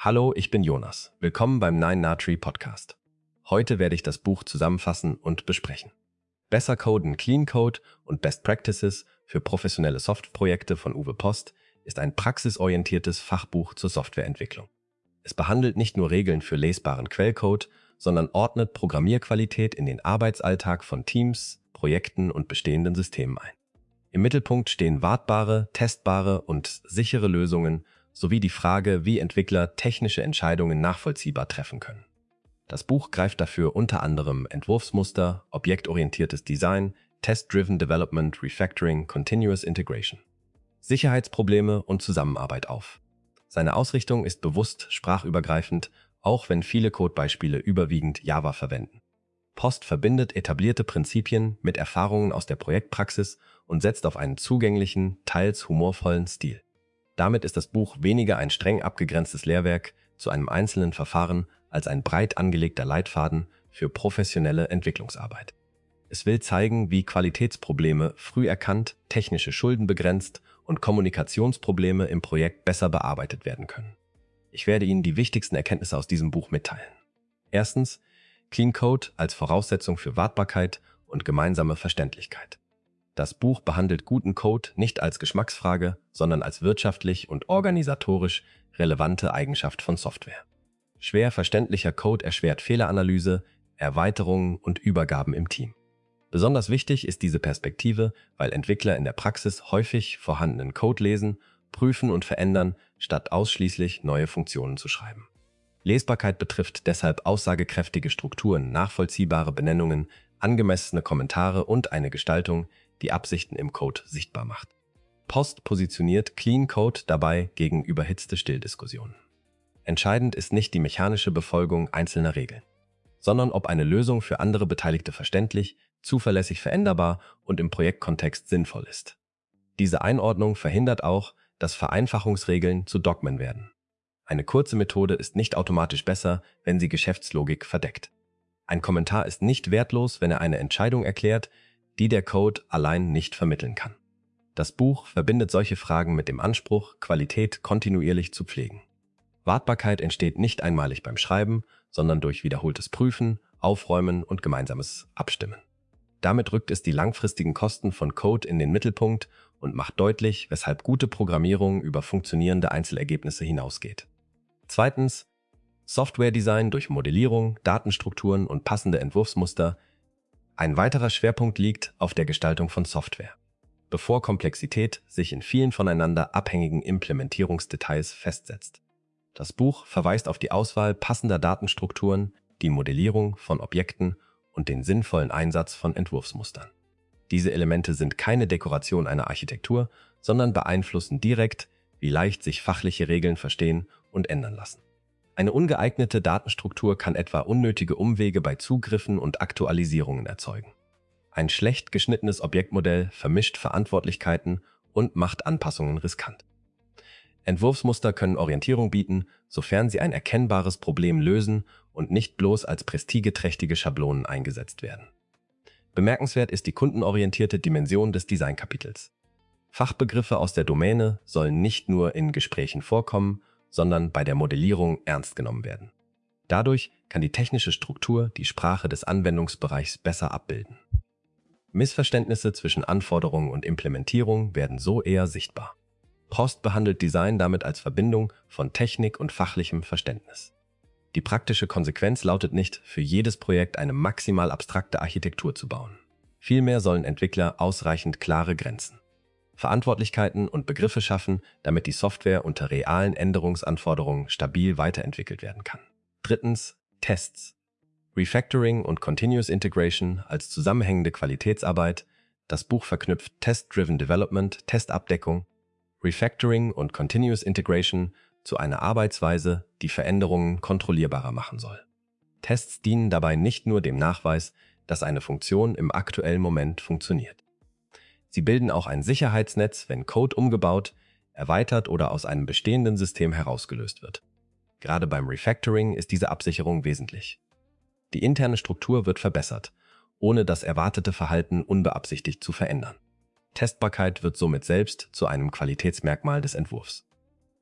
Hallo, ich bin Jonas. Willkommen beim 9na-Tree Podcast. Heute werde ich das Buch zusammenfassen und besprechen. Besser Coden, Clean Code und Best Practices für professionelle Softwareprojekte von Uwe Post ist ein praxisorientiertes Fachbuch zur Softwareentwicklung. Es behandelt nicht nur Regeln für lesbaren Quellcode, sondern ordnet Programmierqualität in den Arbeitsalltag von Teams, Projekten und bestehenden Systemen ein. Im Mittelpunkt stehen wartbare, testbare und sichere Lösungen sowie die Frage, wie Entwickler technische Entscheidungen nachvollziehbar treffen können. Das Buch greift dafür unter anderem Entwurfsmuster, objektorientiertes Design, Test-Driven Development, Refactoring, Continuous Integration, Sicherheitsprobleme und Zusammenarbeit auf. Seine Ausrichtung ist bewusst sprachübergreifend, auch wenn viele Codebeispiele überwiegend Java verwenden. Post verbindet etablierte Prinzipien mit Erfahrungen aus der Projektpraxis und setzt auf einen zugänglichen, teils humorvollen Stil. Damit ist das Buch weniger ein streng abgegrenztes Lehrwerk zu einem einzelnen Verfahren als ein breit angelegter Leitfaden für professionelle Entwicklungsarbeit. Es will zeigen, wie Qualitätsprobleme früh erkannt, technische Schulden begrenzt und Kommunikationsprobleme im Projekt besser bearbeitet werden können. Ich werde Ihnen die wichtigsten Erkenntnisse aus diesem Buch mitteilen. Erstens, Clean Code als Voraussetzung für Wartbarkeit und gemeinsame Verständlichkeit. Das Buch behandelt guten Code nicht als Geschmacksfrage, sondern als wirtschaftlich und organisatorisch relevante Eigenschaft von Software. Schwer verständlicher Code erschwert Fehleranalyse, Erweiterungen und Übergaben im Team. Besonders wichtig ist diese Perspektive, weil Entwickler in der Praxis häufig vorhandenen Code lesen, prüfen und verändern, statt ausschließlich neue Funktionen zu schreiben. Lesbarkeit betrifft deshalb aussagekräftige Strukturen, nachvollziehbare Benennungen, angemessene Kommentare und eine Gestaltung, die Absichten im Code sichtbar macht. Post positioniert Clean Code dabei gegen überhitzte Stilldiskussionen. Entscheidend ist nicht die mechanische Befolgung einzelner Regeln, sondern ob eine Lösung für andere Beteiligte verständlich, zuverlässig veränderbar und im Projektkontext sinnvoll ist. Diese Einordnung verhindert auch, dass Vereinfachungsregeln zu Dogmen werden. Eine kurze Methode ist nicht automatisch besser, wenn sie Geschäftslogik verdeckt. Ein Kommentar ist nicht wertlos, wenn er eine Entscheidung erklärt, die der Code allein nicht vermitteln kann. Das Buch verbindet solche Fragen mit dem Anspruch, Qualität kontinuierlich zu pflegen. Wartbarkeit entsteht nicht einmalig beim Schreiben, sondern durch wiederholtes Prüfen, Aufräumen und gemeinsames Abstimmen. Damit rückt es die langfristigen Kosten von Code in den Mittelpunkt und macht deutlich, weshalb gute Programmierung über funktionierende Einzelergebnisse hinausgeht. Zweitens, Software-Design durch Modellierung, Datenstrukturen und passende Entwurfsmuster. Ein weiterer Schwerpunkt liegt auf der Gestaltung von Software. Bevor Komplexität sich in vielen voneinander abhängigen Implementierungsdetails festsetzt. Das Buch verweist auf die Auswahl passender Datenstrukturen, die Modellierung von Objekten und den sinnvollen Einsatz von Entwurfsmustern. Diese Elemente sind keine Dekoration einer Architektur, sondern beeinflussen direkt, wie leicht sich fachliche Regeln verstehen und ändern lassen. Eine ungeeignete Datenstruktur kann etwa unnötige Umwege bei Zugriffen und Aktualisierungen erzeugen. Ein schlecht geschnittenes Objektmodell vermischt Verantwortlichkeiten und macht Anpassungen riskant. Entwurfsmuster können Orientierung bieten, sofern sie ein erkennbares Problem lösen und nicht bloß als prestigeträchtige Schablonen eingesetzt werden. Bemerkenswert ist die kundenorientierte Dimension des Designkapitels. Fachbegriffe aus der Domäne sollen nicht nur in Gesprächen vorkommen, sondern bei der Modellierung ernst genommen werden. Dadurch kann die technische Struktur die Sprache des Anwendungsbereichs besser abbilden. Missverständnisse zwischen Anforderungen und Implementierung werden so eher sichtbar. Post behandelt Design damit als Verbindung von Technik und fachlichem Verständnis. Die praktische Konsequenz lautet nicht, für jedes Projekt eine maximal abstrakte Architektur zu bauen. Vielmehr sollen Entwickler ausreichend klare Grenzen, Verantwortlichkeiten und Begriffe schaffen, damit die Software unter realen Änderungsanforderungen stabil weiterentwickelt werden kann. Drittens, Tests. Refactoring und Continuous Integration als zusammenhängende Qualitätsarbeit. Das Buch verknüpft Test-Driven Development, Testabdeckung, Refactoring und Continuous Integration zu einer Arbeitsweise, die Veränderungen kontrollierbarer machen soll. Tests dienen dabei nicht nur dem Nachweis, dass eine Funktion im aktuellen Moment funktioniert. Sie bilden auch ein Sicherheitsnetz, wenn Code umgebaut, erweitert oder aus einem bestehenden System herausgelöst wird. Gerade beim Refactoring ist diese Absicherung wesentlich. Die interne Struktur wird verbessert, ohne das erwartete Verhalten unbeabsichtigt zu verändern. Testbarkeit wird somit selbst zu einem Qualitätsmerkmal des Entwurfs.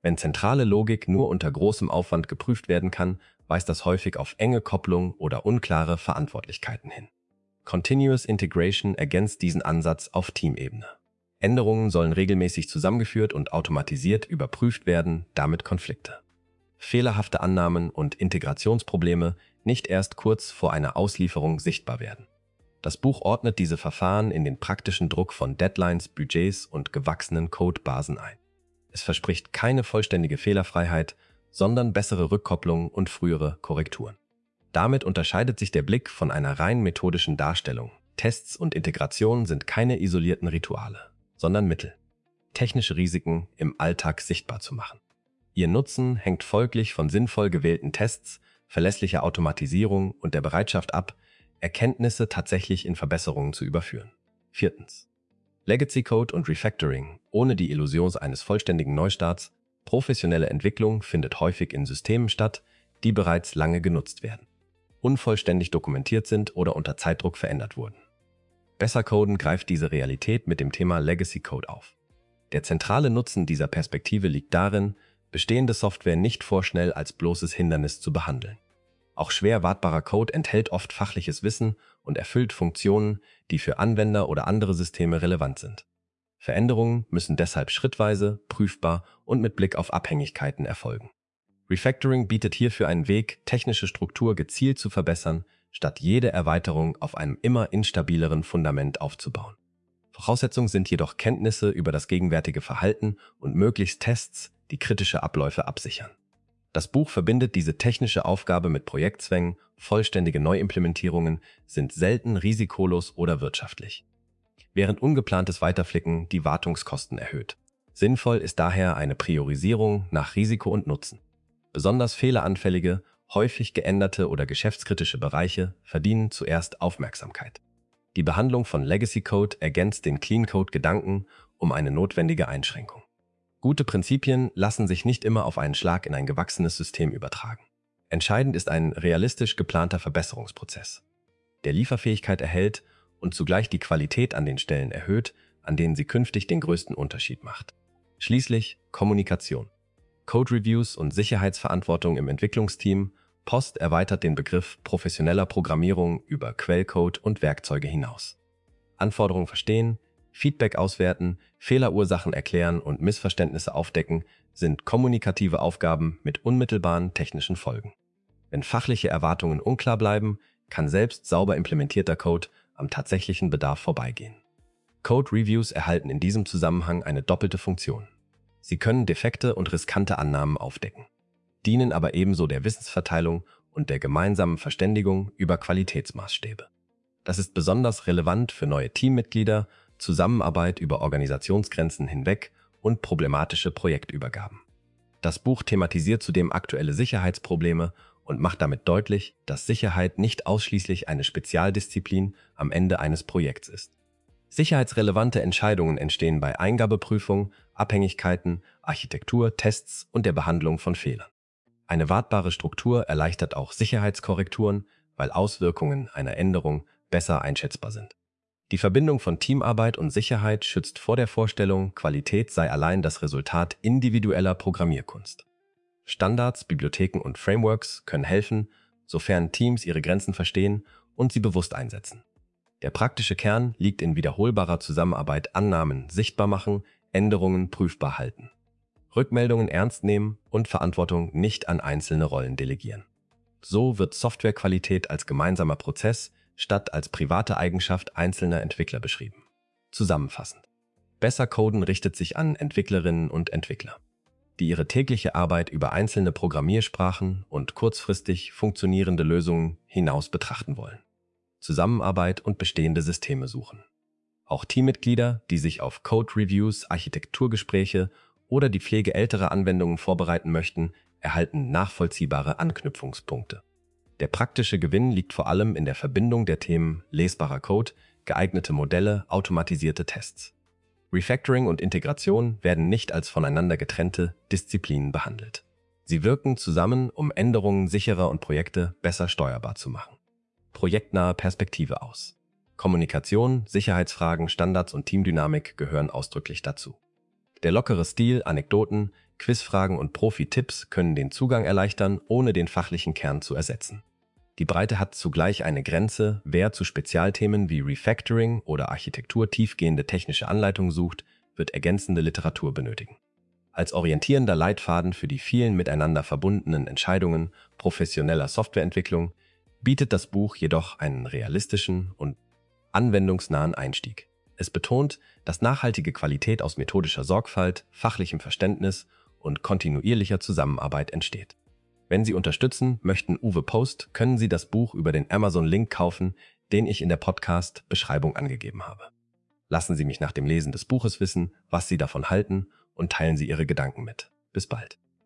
Wenn zentrale Logik nur unter großem Aufwand geprüft werden kann, weist das häufig auf enge Kopplung oder unklare Verantwortlichkeiten hin. Continuous Integration ergänzt diesen Ansatz auf Teamebene. Änderungen sollen regelmäßig zusammengeführt und automatisiert überprüft werden, damit Konflikte, fehlerhafte Annahmen und Integrationsprobleme nicht erst kurz vor einer Auslieferung sichtbar werden. Das Buch ordnet diese Verfahren in den praktischen Druck von Deadlines, Budgets und gewachsenen Codebasen ein. Es verspricht keine vollständige Fehlerfreiheit, sondern bessere Rückkopplung und frühere Korrekturen. Damit unterscheidet sich der Blick von einer rein methodischen Darstellung. Tests und Integration sind keine isolierten Rituale, sondern Mittel, technische Risiken im Alltag sichtbar zu machen. Ihr Nutzen hängt folglich von sinnvoll gewählten Tests, verlässlicher Automatisierung und der Bereitschaft ab, Erkenntnisse tatsächlich in Verbesserungen zu überführen. 4. Legacy Code und Refactoring, ohne die Illusion eines vollständigen Neustarts. Professionelle Entwicklung findet häufig in Systemen statt, die bereits lange genutzt werden, unvollständig dokumentiert sind oder unter Zeitdruck verändert wurden. Besser Coden greift diese Realität mit dem Thema Legacy Code auf. Der zentrale Nutzen dieser Perspektive liegt darin, bestehende Software nicht vorschnell als bloßes Hindernis zu behandeln. Auch schwer wartbarer Code enthält oft fachliches Wissen und erfüllt Funktionen, die für Anwender oder andere Systeme relevant sind. Veränderungen müssen deshalb schrittweise, prüfbar und mit Blick auf Abhängigkeiten erfolgen. Refactoring bietet hierfür einen Weg, technische Struktur gezielt zu verbessern, statt jede Erweiterung auf einem immer instabileren Fundament aufzubauen. Voraussetzung sind jedoch Kenntnisse über das gegenwärtige Verhalten und möglichst Tests, die kritische Abläufe absichern. Das Buch verbindet diese technische Aufgabe mit Projektzwängen, vollständige Neuimplementierungen sind selten risikolos oder wirtschaftlich, während ungeplantes Weiterflicken die Wartungskosten erhöht. Sinnvoll ist daher eine Priorisierung nach Risiko und Nutzen. Besonders fehleranfällige, häufig geänderte oder geschäftskritische Bereiche verdienen zuerst Aufmerksamkeit. Die Behandlung von Legacy Code ergänzt den Clean Code-Gedanken um eine notwendige Einschränkung. Gute Prinzipien lassen sich nicht immer auf einen Schlag in ein gewachsenes System übertragen. Entscheidend ist ein realistisch geplanter Verbesserungsprozess, der Lieferfähigkeit erhält und zugleich die Qualität an den Stellen erhöht, an denen sie künftig den größten Unterschied macht. Schließlich Kommunikation. Code-Reviews und Sicherheitsverantwortung im Entwicklungsteam. Post erweitert den Begriff professioneller Programmierung über Quellcode und Werkzeuge hinaus. Anforderungen verstehen, Feedback auswerten, Fehlerursachen erklären und Missverständnisse aufdecken sind kommunikative Aufgaben mit unmittelbaren technischen Folgen. Wenn fachliche Erwartungen unklar bleiben, kann selbst sauber implementierter Code am tatsächlichen Bedarf vorbeigehen. Code-Reviews erhalten in diesem Zusammenhang eine doppelte Funktion. Sie können defekte und riskante Annahmen aufdecken, dienen aber ebenso der Wissensverteilung und der gemeinsamen Verständigung über Qualitätsmaßstäbe. Das ist besonders relevant für neue Teammitglieder, Zusammenarbeit über Organisationsgrenzen hinweg und problematische Projektübergaben. Das Buch thematisiert zudem aktuelle Sicherheitsprobleme und macht damit deutlich, dass Sicherheit nicht ausschließlich eine Spezialdisziplin am Ende eines Projekts ist. Sicherheitsrelevante Entscheidungen entstehen bei Eingabeprüfung, Abhängigkeiten, Architektur, Tests und der Behandlung von Fehlern. Eine wartbare Struktur erleichtert auch Sicherheitskorrekturen, weil Auswirkungen einer Änderung besser einschätzbar sind. Die Verbindung von Teamarbeit und Sicherheit schützt vor der Vorstellung, Qualität sei allein das Resultat individueller Programmierkunst. Standards, Bibliotheken und Frameworks können helfen, sofern Teams ihre Grenzen verstehen und sie bewusst einsetzen. Der praktische Kern liegt in wiederholbarer Zusammenarbeit, Annahmen sichtbar machen, Änderungen prüfbar halten, Rückmeldungen ernst nehmen und Verantwortung nicht an einzelne Rollen delegieren. So wird Softwarequalität als gemeinsamer Prozess statt als private Eigenschaft einzelner Entwickler beschrieben. Zusammenfassend: Besser Coden richtet sich an Entwicklerinnen und Entwickler, die ihre tägliche Arbeit über einzelne Programmiersprachen und kurzfristig funktionierende Lösungen hinaus betrachten wollen, Zusammenarbeit und bestehende Systeme suchen. Auch Teammitglieder, die sich auf Code-Reviews, Architekturgespräche oder die Pflege älterer Anwendungen vorbereiten möchten, erhalten nachvollziehbare Anknüpfungspunkte. Der praktische Gewinn liegt vor allem in der Verbindung der Themen lesbarer Code, geeignete Modelle, automatisierte Tests. Refactoring und Integration werden nicht als voneinander getrennte Disziplinen behandelt. Sie wirken zusammen, um Änderungen sicherer und Projekte besser steuerbar zu machen. Projektnahe Perspektive aus. Kommunikation, Sicherheitsfragen, Standards und Teamdynamik gehören ausdrücklich dazu. Der lockere Stil, Anekdoten, Quizfragen und Profi-Tipps können den Zugang erleichtern, ohne den fachlichen Kern zu ersetzen. Die Breite hat zugleich eine Grenze. Wer zu Spezialthemen wie Refactoring oder Architektur tiefgehende technische Anleitungen sucht, wird ergänzende Literatur benötigen. Als orientierender Leitfaden für die vielen miteinander verbundenen Entscheidungen professioneller Softwareentwicklung bietet das Buch jedoch einen realistischen und anwendungsnahen Einstieg. Es betont, dass nachhaltige Qualität aus methodischer Sorgfalt, fachlichem Verständnis und kontinuierlicher Zusammenarbeit entsteht. Wenn Sie unterstützen möchten Uwe Post, können Sie das Buch über den Amazon-Link kaufen, den ich in der Podcast-Beschreibung angegeben habe. Lassen Sie mich nach dem Lesen des Buches wissen, was Sie davon halten, und teilen Sie Ihre Gedanken mit. Bis bald.